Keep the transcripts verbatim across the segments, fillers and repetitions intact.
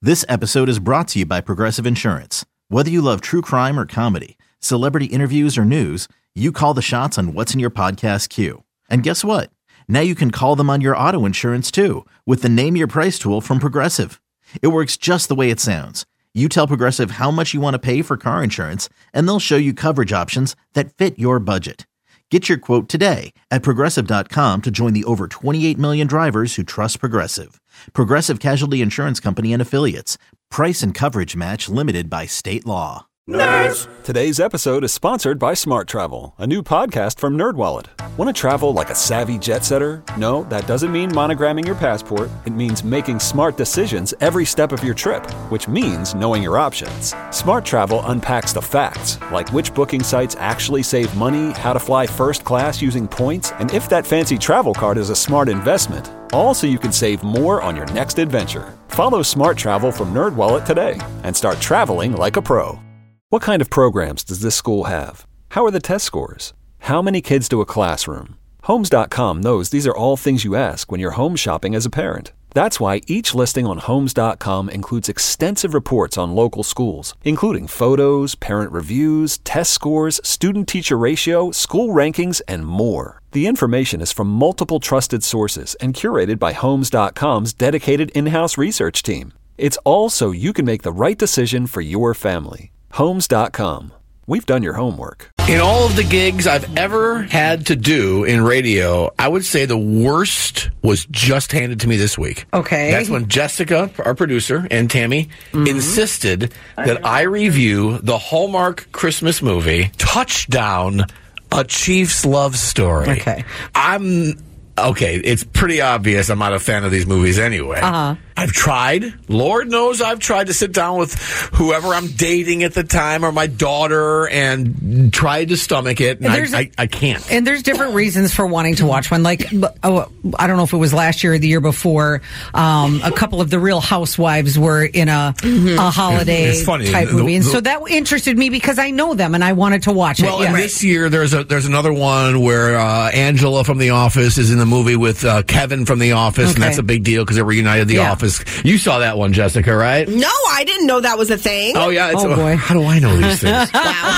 This episode is brought to you by Progressive Insurance. Whether you love true crime or comedy, celebrity interviews or news, you call the shots on what's in your podcast queue. And guess what? Now you can call them on your auto insurance too with the Name Your Price tool from Progressive. It works just the way it sounds. You tell Progressive how much you want to pay for car insurance, and they'll show you coverage options that fit your budget. Get your quote today at Progressive dot com to join the over twenty-eight million drivers who trust Progressive. Progressive Casualty Insurance Company and Affiliates. Price and coverage match limited by state law. Nerds! Today's episode is sponsored by Smart Travel, a new podcast from NerdWallet. Want to travel like a savvy jet setter? No, that doesn't mean monogramming your passport. It means making smart decisions every step of your trip, which means knowing your options. Smart Travel unpacks the facts, like which booking sites actually save money, how to fly first class using points, and if that fancy travel card is a smart investment. All so you can save more on your next adventure. Follow Smart Travel from NerdWallet today and start traveling like a pro. What kind of programs does this school have? How are the test scores? How many kids do a classroom? Homes dot com knows these are all things you ask when you're home shopping as a parent. That's why each listing on Homes dot com includes extensive reports on local schools, including photos, parent reviews, test scores, student-teacher ratio, school rankings, and more. The information is from multiple trusted sources and curated by Homes dot com's dedicated in-house research team. It's all so you can make the right decision for your family. Homes dot com. We've done your homework. In all of the gigs I've ever had to do in radio, I would say the worst was just handed to me this week. Okay. That's when Jessica, our producer, and Tammy mm-hmm. insisted that I review the Hallmark Christmas movie, Touchdown, A Chief's Love Story. Okay. I'm... Okay, it's pretty obvious I'm not a fan of these movies anyway. Uh-huh. I've tried. Lord knows I've tried to sit down with whoever I'm dating at the time or my daughter and tried to stomach it, and, and I, I, I can't. And there's different reasons for wanting to watch one. Like, oh, I don't know if it was last year or the year before, um, a couple of the Real Housewives were in a, mm-hmm. a holiday it's funny. type the, movie. And the, so that interested me because I know them and I wanted to watch it. Well, yeah. and this year there's a there's another one where uh, Angela from The Office is in the movie with uh, Kevin from The Office, okay. and that's a big deal because they reunited The yeah. Office. You saw that one, Jessica, right? No, I didn't know that was a thing. Oh, yeah. It's, oh, boy. How do I know these things? Wow.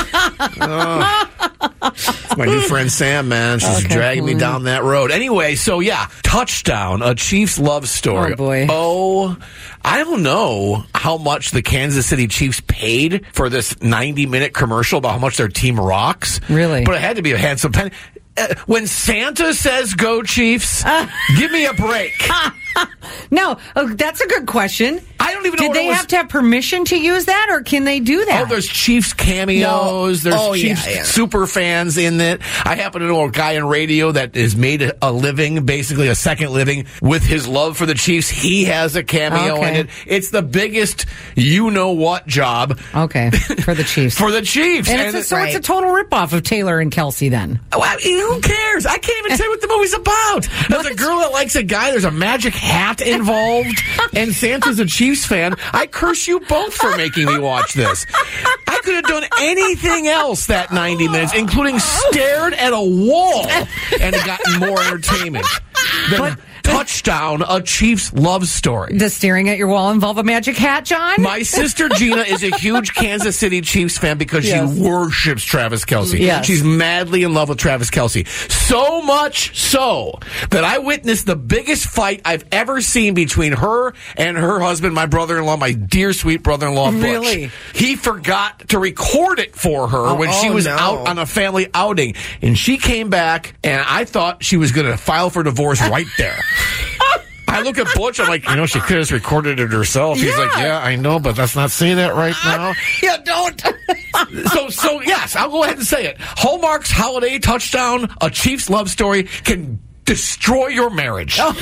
uh, it's my new friend Sam, man. She's okay, dragging cool. me down that road. Anyway, so yeah, Touchdown, A Chief's Love Story. Oh, boy. Oh, I don't know how much the Kansas City Chiefs paid for this ninety-minute commercial about how much their team rocks. Really? But it had to be a handsome penny. Uh, when Santa says go Chiefs, uh, give me a break. No, oh, that's a good question. I don't even know Did what they it was. have to have permission to use that, or can they do that? Oh, there's Chiefs cameos. No. There's oh, Chiefs yeah, yeah. super fans in it. I happen to know a guy in radio that has made a living, basically a second living, with his love for the Chiefs. He has a cameo okay. in it. It's the biggest you-know-what job. Okay, for the Chiefs. for the Chiefs. And, and it's a, so right. it's a total ripoff of Taylor and Kelsey then. Well, who cares? I can't even say what the movie's about. There's a girl that likes a guy. There's a magic hat involved. And Santa's a Chiefs fan. I curse you both for making me watch this. I could have done anything else that ninety minutes, including stared at a wall and gotten more entertainment than but, Touchdown, A Chief's Love Story. Does staring at your wall involve a magic hat, John? My sister Gina is a huge Kansas City Chiefs fan because yes. she worships Travis Kelce. Yes. She's madly in love with Travis Kelce. So much so that I witnessed the biggest fight I've ever seen between her and her husband, my brother-in-law, my dear sweet brother-in-law, Butch. Really? He forgot to record it for her oh, when she oh, was no. out on a family outing. And she came back, and I thought she was going to file for divorce right there. I look at Butch, I'm like, you know, she could have just recorded it herself. He's yeah. like, yeah, I know, but let's not say that right now. Yeah, don't. so, so yes, I'll go ahead and say it. Hallmark's Holiday Touchdown, A Chief's Love Story can destroy your marriage. Not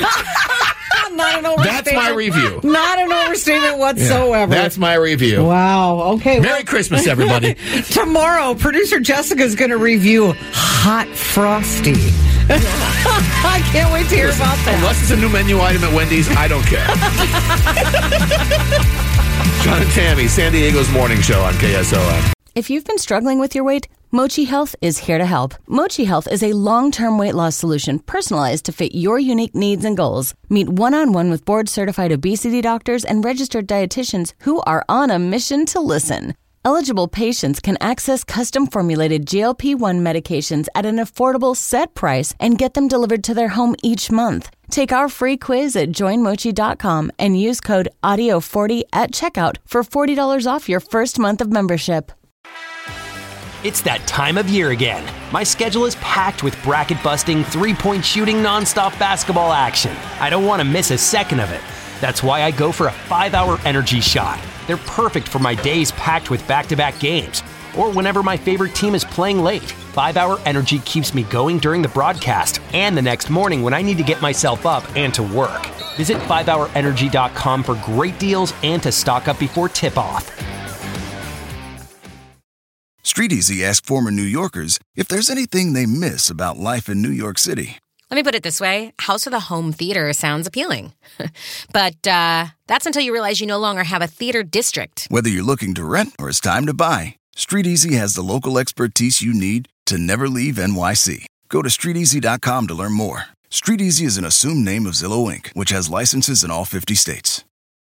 an overstatement. That's my review. Not an overstatement whatsoever. Yeah, that's my review. Wow. Okay. Merry well, Christmas, everybody. Tomorrow, producer Jessica's going to review Hot Frosty. I can't wait to hear Listen, about that. Unless it's a new menu item at Wendy's, I don't care. John and Tammy, San Diego's morning show on K S O M. If you've been struggling with your weight, Mochi Health is here to help. Mochi Health is a long-term weight loss solution personalized to fit your unique needs and goals. Meet one-on-one with board-certified obesity doctors and registered dietitians who are on a mission to listen. Eligible patients can access custom-formulated G L P one medications at an affordable set price and get them delivered to their home each month. Take our free quiz at join mochi dot com and use code audio forty at checkout for forty dollars off your first month of membership. It's that time of year again. My schedule is packed with bracket-busting, three-point shooting, nonstop basketball action. I don't want to miss a second of it. That's why I go for a five-hour energy shot. They're perfect for my days packed with back-to-back games, or whenever my favorite team is playing late. five-hour Energy keeps me going during the broadcast and the next morning when I need to get myself up and to work. Visit five hour energy dot com for great deals and to stock up before tip-off. StreetEasy asked former New Yorkers if there's anything they miss about life in New York City. Let me put it this way. House with a home theater sounds appealing. But uh, that's until you realize you no longer have a theater district. Whether you're looking to rent or it's time to buy, StreetEasy has the local expertise you need to never leave N Y C. Go to street easy dot com to learn more. StreetEasy is an assumed name of Zillow Incorporated, which has licenses in all fifty states.